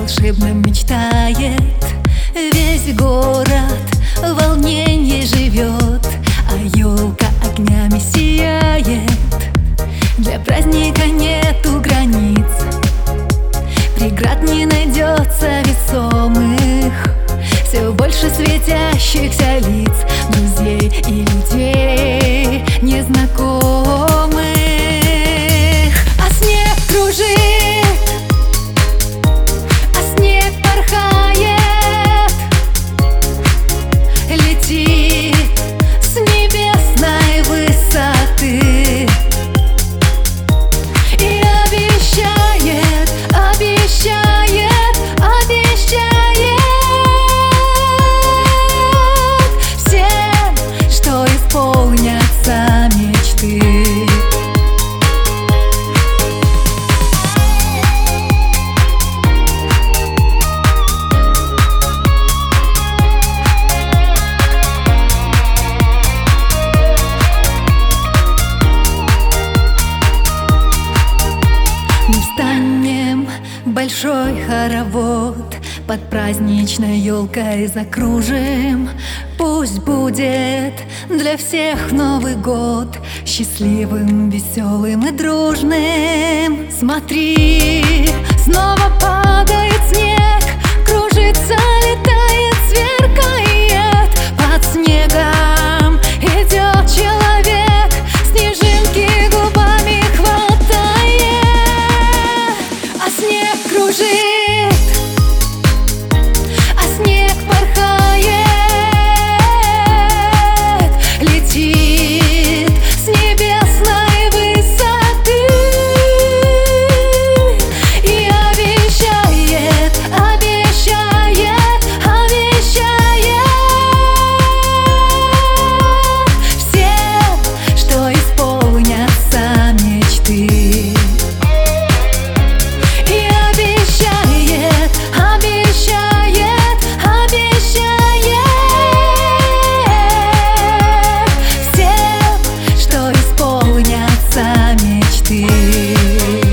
волшебном мечтает. Весь город в волнении живет, а елка огнями сияет. Для праздника нету границ, преград не найдется весомых. Все больше светящихся лиц, друзей и людей незнакомых. А снег кружит, а снег порхает, летит с небесной высоты и обещает, обещает, обещает всем, что исполнятся мечты. Мы встанем в большой хоровод, под праздничной елкой закружим. Пусть будет для всех Новый год счастливым, веселым и дружным. Смотри, снова падает снег, кружится, летает, сверкает. Под снегом идет человек, снежинки губами хватает. А снег кружит, а снег порхает, летит с небесной высоты и обещает, обещает, обещает всем, что исполнятся мечты. И обещает, обещает, обещает всем, что исполнятся мечты.